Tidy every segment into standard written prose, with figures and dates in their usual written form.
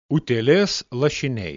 Utėlės lašiniai.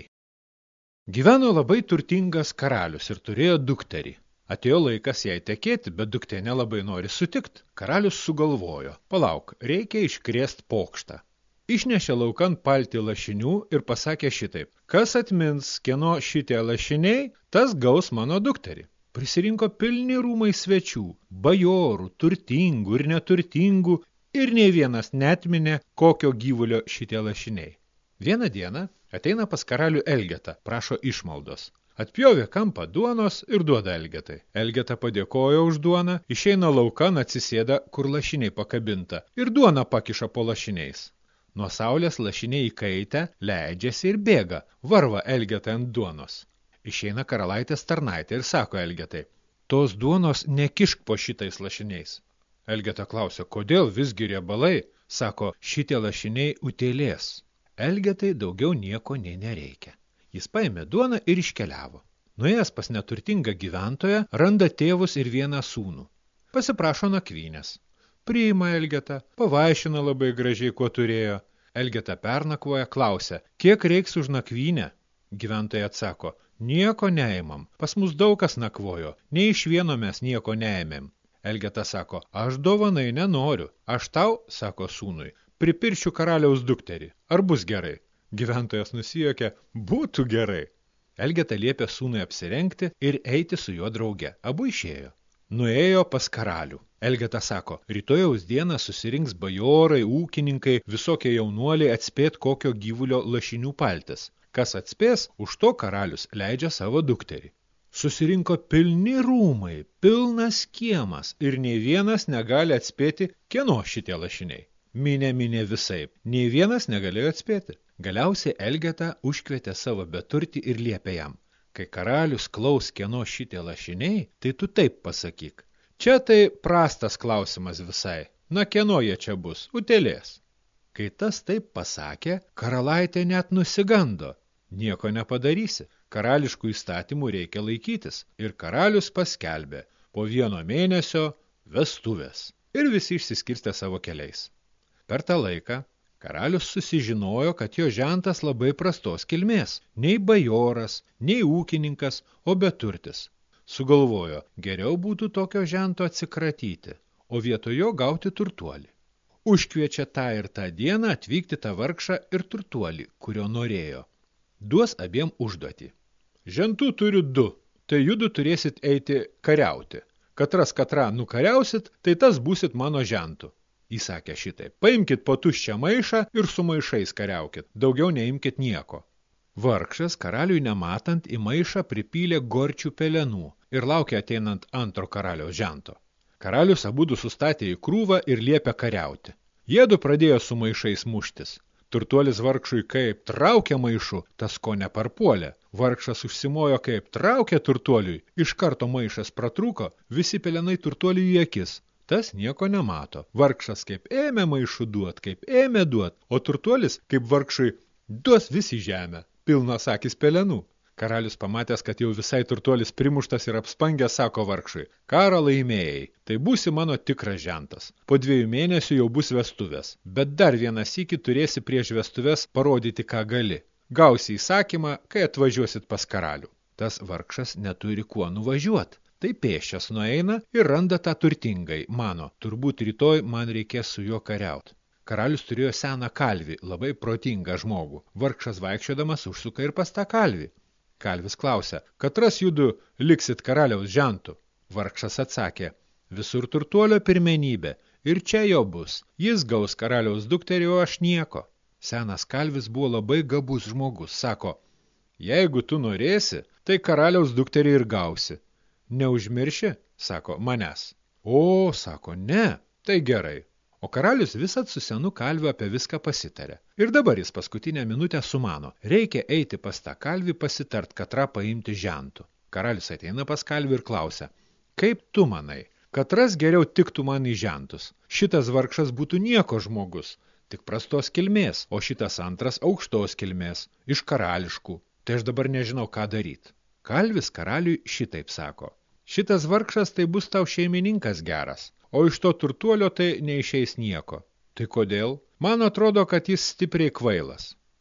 Gyveno labai turtingas karalius ir turėjo dukterį. Atėjo laikas jai tekėti, bet duktė nelabai nori sutikt. Karalius sugalvojo: palauk, reikia iškrėst pokštą. Išnešė laukan paltį lašinių ir pasakė šitaip: kas atmins, kieno šitie lašiniai, tas gaus mano dukterį. Prisirinko pilni rūmai svečių, bajorų, turtingų ir neturtingų, ir nei vienas netminė, kokio gyvulio šitie lašiniai. Vieną dieną ateina pas karalių Elgetą, prašo išmaldos. Atpjovė kampą duonos ir duoda Elgetai. Elgeta padėkojo už duoną, išeina laukan, atsisėda, kur lašiniai pakabinta, ir duoną pakiša po lašiniais. Nuo saulės lašiniai įkaitę, leidžiasi ir bėga, varva Elgetą ant duonos. Išeina karalaitės tarnaitė ir sako Elgetai: tos duonos nekišk po šitais lašiniais. Elgeta klausia: kodėl visgi riebalai? Sako: šitie lašiniai utėlės. Elgetai daugiau nieko nei nereikia. Jis paėmė duoną ir iškeliavo. Nuėjęs pas neturtingą gyventoją, randa tėvus ir vieną sūnų. Pasiprašo nakvynės. Priima Elgetą, pavaišina labai gražiai, kuo turėjo. Elgeta pernakvoja, klausia: kiek reiks už nakvynę? Gyventojai atsako: nieko neimam, pas mus daug kas nakvojo, nei iš vieno mes nieko neėmėm. Elgeta sako: aš dovanai nenoriu, aš tau, sako sūnui, pripiršiu karaliaus dukterį. Ar bus gerai? Gyventojas nusijuokė: būtų gerai. Elgeta liepė sūnui apsirengti ir eiti su juo drauge. Abu išėjo. Nuėjo pas karalių. Elgeta sako: rytojaus dieną susirinks bajorai, ūkininkai, visokie jaunuoliai atspėt kokio gyvulio lašinių paltis. Kas atspės, už to karalius leidžia savo dukterį. Susirinko pilni rūmai, pilnas kiemas ir nei vienas negali atspėti, kieno šitie lašiniai. Minė visaip, nei vienas negalėjo atspėti. Galiausiai Elgeta užkvietė savo beturtį ir liepė jam: kai karalius klaus, kieno šitie lašiniai, tai tu taip pasakyk: čia tai prastas klausimas visai, na kieno jie čia bus, utėlės. Kai tas taip pasakė, karalaitė net nusigando. Nieko nepadarysi, karališkų įstatymų reikia laikytis, ir karalius paskelbė: po 1 mėnesio vestuvės. Ir visi išsiskirstė savo keliais. Per tą laiką karalius susižinojo, kad jo žentas labai prastos kilmės, nei bajoras, nei ūkininkas, o beturtis. Sugalvojo: geriau būtų tokio žento atsikratyti, o vietojo gauti turtuolį. Užkviečia tą ir tą dieną atvykti tą vargšą ir turtuolį, kurio norėjo. Duos abiem užduotį. Žentų turiu 2, tai judu turėsit eiti kariauti. Katras katrą nukariausit, tai tas būsit mano žentu. Įsakė šitaip: paimkit po tuščią maišą ir su maišais kariaukit, daugiau neimkit nieko. Vargšas karaliui nematant į maišą pripylė gorčių pelenų ir laukė ateinant antro karaliaus žento. Karalius abudu sustatė į krūvą ir liepė kariauti. Jiedu pradėjo su maišais muštis. Turtuolis vargšui kaip traukė maišu, tas ko neparpuolė. Vargšas užsimojo kaip traukė turtuoliui, iš karto maišas pratrūko, visi pelenai turtuoliui į akis. Tas nieko nemato. Vargšas kaip ėmė maišų duot, kaip ėmė duot, o turtuolis kaip vargšui duos visi žemę, pilnos akis pelenų. Karalius pamatęs, kad jau visai turtuolis primuštas ir apspangęs, sako vargšui: karą laimėjai, tai būsi mano tikras žentas. Po 2 mėnesių jau bus vestuvės, bet dar vieną sykį turėsi prieš vestuves parodyti, ką gali. Gausi įsakymą, kai atvažiuosit pas karalių. Tas vargšas neturi kuo nuvažiuot. Tai pėsčias nueina ir randa tą turtingai, mano: turbūt rytoj man reikės su juo kariaut. Karalius turėjo seną kalvį, labai protingą žmogų. Vargšas vaikščiodamas užsuka ir pas tą kalvį. Kalvis klausia: katras judu liksit karaliaus žentu? Vargšas atsakė: visur turtuolio pirmenybė, ir čia jo bus. Jis gaus karaliaus dukterį, o aš nieko. Senas kalvis buvo labai gabus žmogus, sako: jeigu tu norėsi, tai karaliaus dukterį ir gausi. Neužmirši, sako, manęs. O, sako, ne, tai gerai. O karalius visad su senu kalviu apie viską pasitarė. Ir dabar jis paskutinę minutę sumano: reikia eiti pas tą kalvį pasitart, katrą paimti žentų. Karalius ateina pas kalvį ir klausia: kaip tu manai, katras geriau tiktų man į žentus? Šitas vargšas būtų nieko žmogus, tik prastos kilmės, o šitas antras aukštos kilmės, iš karališkų. Tai aš dabar nežinau, ką daryti. Kalvis karaliui šitaip sako: šitas vargšas tai bus tau šeimininkas geras, o iš to turtuolio tai neišeis nieko. Tai kodėl? Man atrodo, kad jis stipriai kvailas.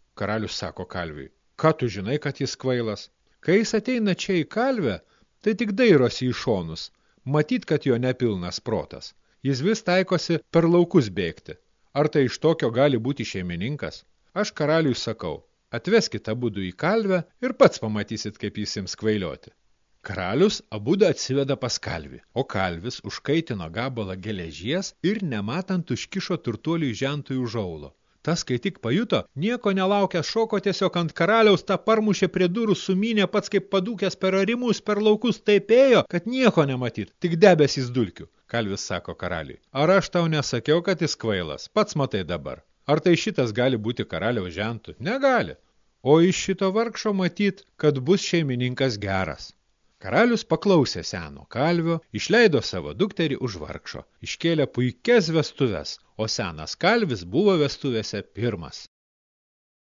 Karalius sako kalviui, ką tu žinai, kad jis kvailas? Kai jis ateina čia į kalvę, tai tik dairosi į šonus, matyt, kad jo nepilnas protas. Jis vis taikosi per laukus bėgti. Ar tai iš tokio gali būti šeimininkas? Aš karaliui sakau, atveskit abudu į kalvę ir pats pamatysit, kaip jis ims kvailioti. Karalius abudu atsiveda pas kalvį, o kalvis užkaitino gabalą geležies ir nematant užkišo turtuoliui žentui už aulo. Tas, kai tik pajuto, nieko nelaukęs šoko tiesiog ant karaliaus, tą parmušė prie durų, sumynė pats kaip padūkęs per arimus, per laukus taip ėjo, kad nieko nematyt, tik debesys dulkių. Kalvis sako karaliui, ar aš tau nesakiau, kad jis kvailas, pats matai dabar. Ar tai šitas gali būti karaliaus žentu? Negali. O iš šito vargšo matyt, kad bus šeimininkas geras. Karalius paklausė seno kalvio, išleido savo dukterį už vargšo, iškėlė puikias vestuves, o senas kalvis buvo vestuvėse pirmas.